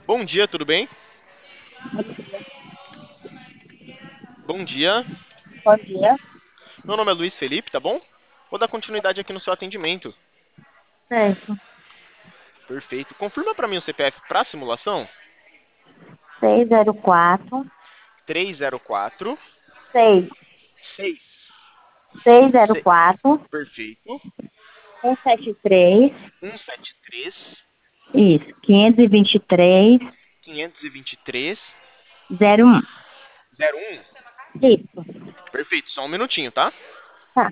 Bom dia, tudo bem? Bom dia. Bom dia. Meu nome é Luiz Felipe, tá bom? Vou dar continuidade aqui no seu atendimento. Certo. Perfeito. Confirma para mim o CPF para simulação. 604, 304 6, 6. 604, Perfeito. 173, 173 isso, 523, 523 01. 01. Isso, Perfeito, só um minutinho, tá? tá.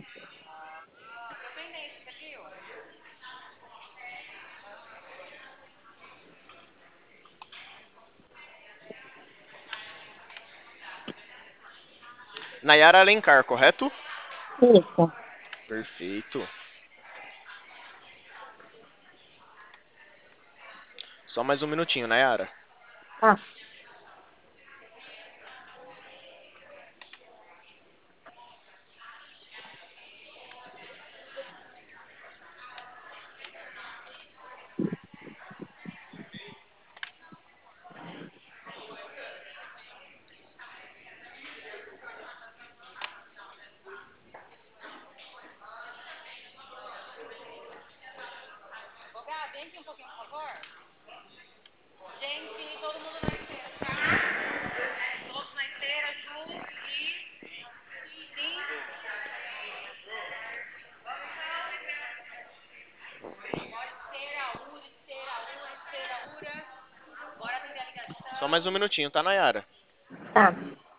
Nayara Alencar, correto? Isso, Perfeito. Só mais um minutinho, Nayara. tá. Só mais um minutinho, tá, Nayara? Tá.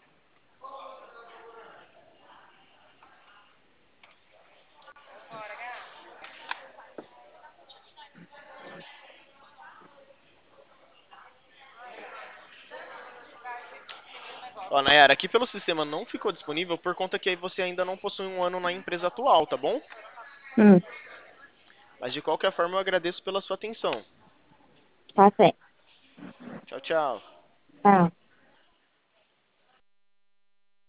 Ó, Nayara, aqui pelo sistema não ficou disponível por conta que aí você ainda não possui um ano na empresa atual, tá bom? Hum, Mas de qualquer forma eu agradeço pela sua atenção. tá certo. Tchau, tchau. Tá.